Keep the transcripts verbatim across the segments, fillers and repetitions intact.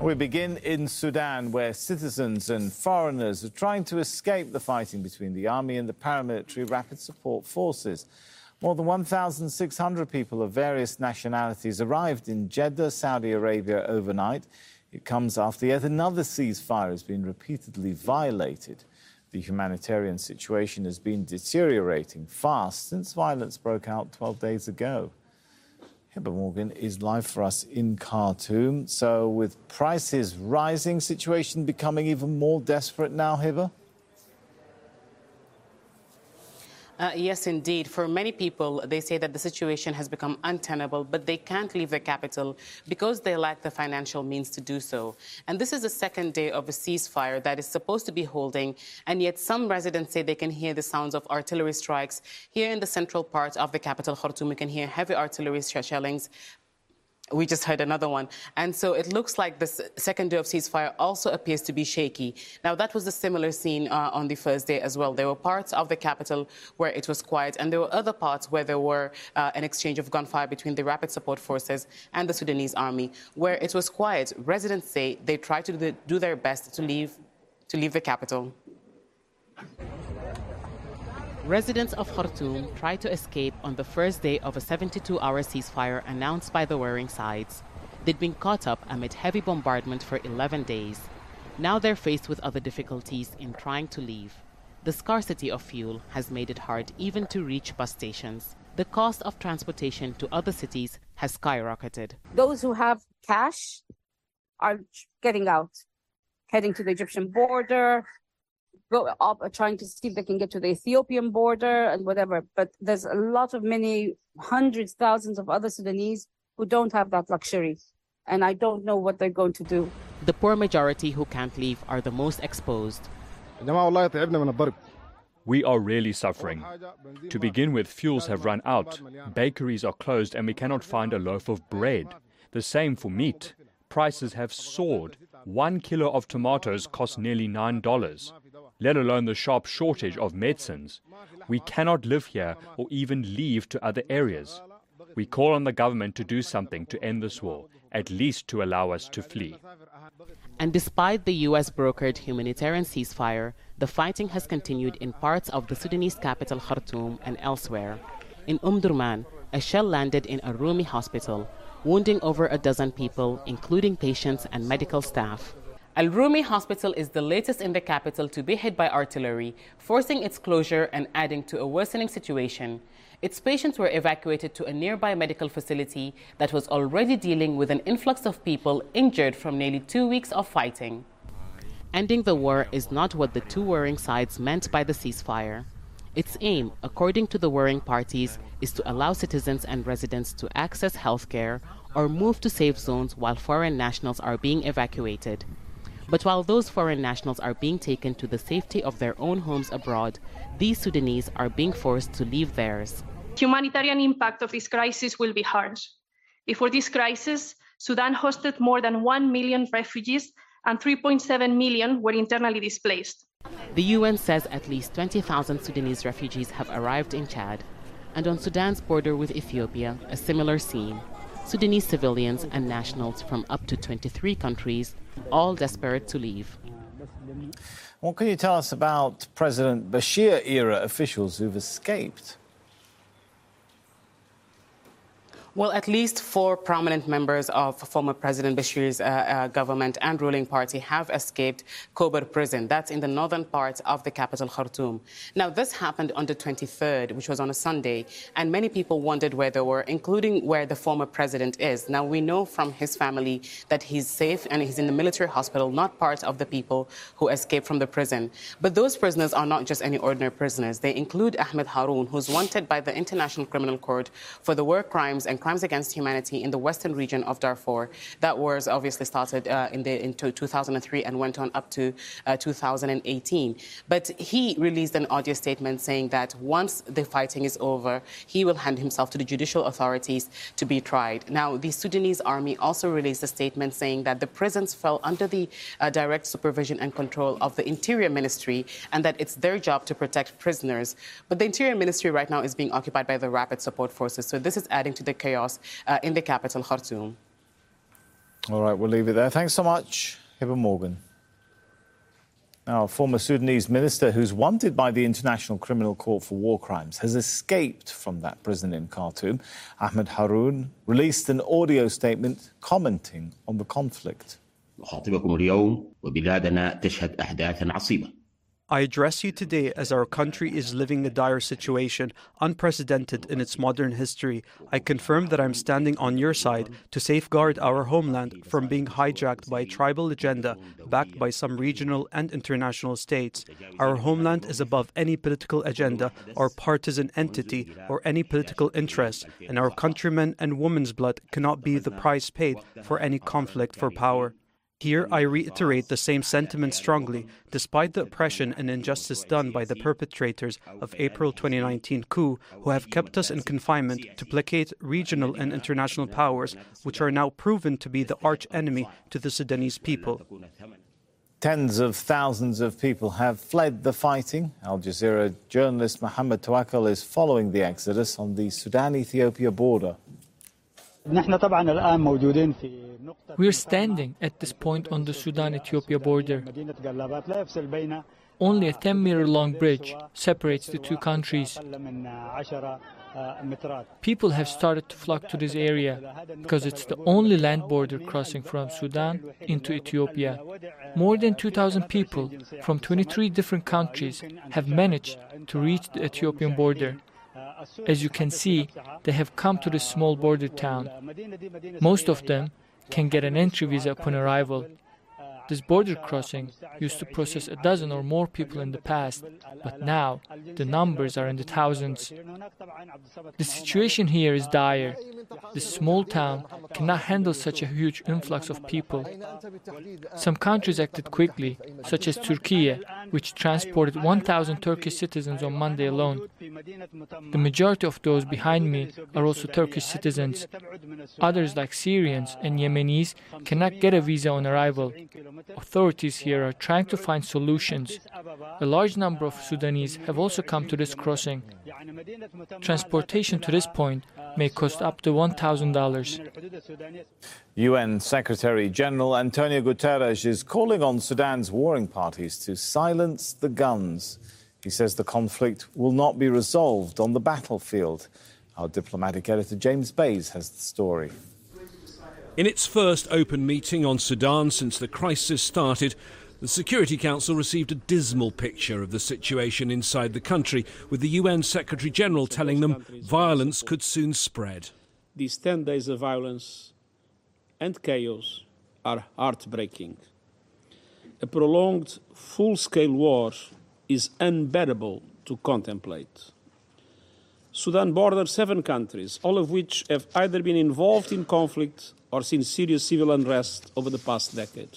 We begin in Sudan, where citizens and foreigners are trying to escape the fighting between the army and the paramilitary rapid support forces. More than one thousand six hundred people of various nationalities arrived in Jeddah, Saudi Arabia overnight. It comes after yet another ceasefire has been repeatedly violated. The humanitarian situation has been deteriorating fast since violence broke out twelve days ago. Hiba Morgan is live for us in Khartoum. So with prices rising, situation becoming even more desperate now, Hiba? Uh, yes, indeed. For many people, they say that the situation has become untenable, but they can't leave the capital because they lack the financial means to do so. And this is the second day of a ceasefire that is supposed to be holding, and yet some residents say they can hear the sounds of artillery strikes. Here in the central part of the capital, Khartoum, we can hear heavy artillery shellings. We just heard another one. And so it looks like the second day of ceasefire also appears to be shaky. Now, that was a similar scene uh, on the first day as well. There were parts of the capital where it was quiet, and there were other parts where there were uh, an exchange of gunfire between the rapid support forces and the Sudanese army, where it was quiet. Residents say they tried to do, the, do their best to leave, to leave the capital. Residents of Khartoum tried to escape on the first day of a seventy-two hour ceasefire announced by the warring sides. They'd been caught up amid heavy bombardment for eleven days. Now they're faced with other difficulties in trying to leave. The scarcity of fuel has made it hard even to reach bus stations. The cost of transportation to other cities has skyrocketed. Those who have cash are getting out, heading to the Egyptian border, go up, trying to see if they can get to the Ethiopian border and whatever. But there's a lot of many hundreds, thousands of other Sudanese who don't have that luxury. And I don't know what they're going to do. The poor majority who can't leave are the most exposed. We are really suffering. To begin with, fuels have run out. Bakeries are closed and we cannot find a loaf of bread. The same for meat. Prices have soared. One kilo of tomatoes costs nearly nine dollars. Let alone the sharp shortage of medicines. We cannot live here or even leave to other areas. We call on the government to do something to end this war, at least to allow us to flee. And despite the U S-brokered humanitarian ceasefire, the fighting has continued in parts of the Sudanese capital Khartoum and elsewhere. In Umm Durman, a shell landed in a Rumi hospital, wounding over a dozen people, including patients and medical staff. Al Rumi Hospital is the latest in the capital to be hit by artillery, forcing its closure and adding to a worsening situation. Its patients were evacuated to a nearby medical facility that was already dealing with an influx of people injured from nearly two weeks of fighting. Ending the war is not what the two warring sides meant by the ceasefire. Its aim, according to the warring parties, is to allow citizens and residents to access health care or move to safe zones while foreign nationals are being evacuated. But while those foreign nationals are being taken to the safety of their own homes abroad, these Sudanese are being forced to leave theirs. Humanitarian impact of this crisis will be harsh. Before this crisis, Sudan hosted more than one million refugees and three point seven million were internally displaced. The U N says at least twenty thousand Sudanese refugees have arrived in Chad. And on Sudan's border with Ethiopia, a similar scene. Sudanese civilians and nationals from up to twenty-three countries, all desperate to leave. What can you tell us about President Bashir-era officials who've escaped? Well, at least four prominent members of former President Bashir's uh, uh, government and ruling party have escaped Kobar prison. That's in the northern part of the capital, Khartoum. Now, this happened on the twenty-third, which was on a Sunday, and many people wondered where they were, including where the former president is. Now, we know from his family that he's safe and he's in the military hospital, not part of the people who escaped from the prison. But those prisoners are not just any ordinary prisoners. They include Ahmed Haroun, who's wanted by the International Criminal Court for the war crimes and crimes against humanity in the western region of Darfur. That was obviously started uh, in, the, in two thousand three and went on up to uh, two thousand eighteen. But he released an audio statement saying that once the fighting is over, he will hand himself to the judicial authorities to be tried. Now, the Sudanese army also released a statement saying that the prisons fell under the uh, direct supervision and control of the Interior Ministry and that it's their job to protect prisoners. But the Interior Ministry right now is being occupied by the Rapid Support Forces, so this is adding to the chaos Uh, in the capital, Khartoum. All right, we'll leave it there. Thanks so much, Hiba Morgan. Now, a former Sudanese minister who's wanted by the International Criminal Court for war crimes has escaped from that prison in Khartoum. Ahmed Haroun released an audio statement commenting on the conflict. I address you today as our country is living a dire situation, unprecedented in its modern history. I confirm that I'm standing on your side to safeguard our homeland from being hijacked by a tribal agenda backed by some regional and international states. Our homeland is above any political agenda or partisan entity or any political interest, and our countrymen and women's blood cannot be the price paid for any conflict for power. Here, I reiterate the same sentiment strongly, despite the oppression and injustice done by the perpetrators of April twenty nineteen coup, who have kept us in confinement to placate regional and international powers, which are now proven to be the arch-enemy to the Sudanese people. Tens of thousands of people have fled the fighting. Al Jazeera journalist Mohammed Tawakkal is following the exodus on the Sudan-Ethiopia border. We are standing at this point on the Sudan-Ethiopia border. Only a ten meter long bridge separates the two countries. People have started to flock to this area because it's the only land border crossing from Sudan into Ethiopia. More than two thousand people from twenty-three different countries have managed to reach the Ethiopian border. As you can see, they have come to this small border town. Most of them can get an entry visa upon arrival. This border crossing used to process a dozen or more people in the past, but now the numbers are in the thousands. The situation here is dire. This small town cannot handle such a huge influx of people. Some countries acted quickly, such as Turkey, which transported one thousand Turkish citizens on Monday alone. The majority of those behind me are also Turkish citizens. Others, like Syrians and Yemenis, cannot get a visa on arrival. Authorities here are trying to find solutions. A large number of Sudanese have also come to this crossing. Transportation to this point may cost up to one thousand dollars. U N Secretary General Antonio Guterres is calling on Sudan's warring parties to silence the guns. He says the conflict will not be resolved on the battlefield. Our diplomatic editor James Bays has the story. In its first open meeting on Sudan since the crisis started, the Security Council received a dismal picture of the situation inside the country, with the U N Secretary-General telling them violence could soon spread. These ten days of violence and chaos are heartbreaking. A prolonged, full-scale war is unbearable to contemplate. Sudan borders seven countries, all of which have either been involved in conflict or seen serious civil unrest over the past decade.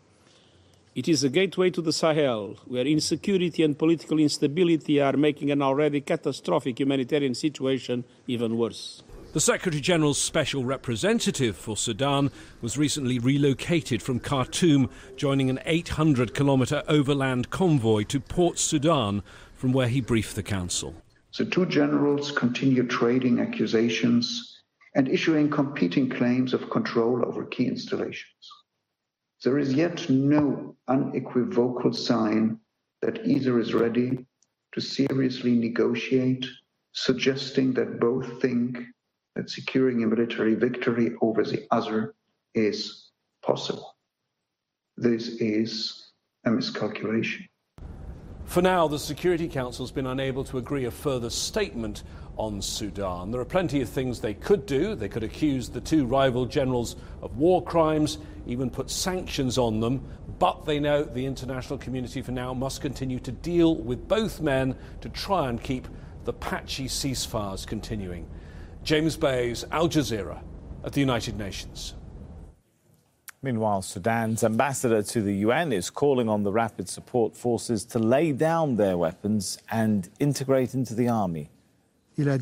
It is a gateway to the Sahel, where insecurity and political instability are making an already catastrophic humanitarian situation even worse. The Secretary-General's special representative for Sudan was recently relocated from Khartoum, joining an eight hundred kilometre overland convoy to Port Sudan, from where he briefed the Council. The two generals continue trading accusations and issuing competing claims of control over key installations. There is yet no unequivocal sign that either is ready to seriously negotiate, suggesting that both think that securing a military victory over the other is possible. This is a miscalculation. For now, the Security Council has been unable to agree a further statement on Sudan. There are plenty of things they could do. They could accuse the two rival generals of war crimes, even put sanctions on them, but they know the international community for now must continue to deal with both men to try and keep the patchy ceasefires continuing. James Bays, Al Jazeera, at the United Nations. Meanwhile, Sudan's ambassador to the U N is calling on the Rapid Support Forces to lay down their weapons and integrate into the army. I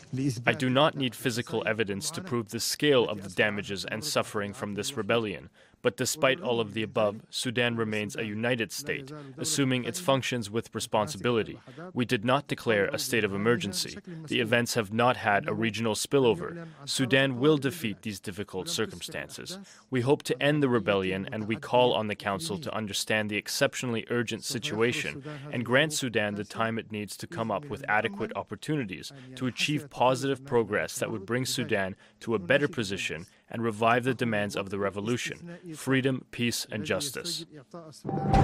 do not need physical evidence to prove the scale of the damages and suffering from this rebellion, But despite all of the above, Sudan remains a united state, assuming its functions with responsibility. We did not declare a state of emergency. The events have not had a regional spillover. Sudan will defeat these difficult circumstances. We hope to end the rebellion, and we call on the Council to understand the exceptionally urgent situation and grant Sudan the time it needs to come up with adequate opportunities to achieve positive progress that would bring Sudan to a better position and revive the demands of the revolution: freedom, peace, and justice.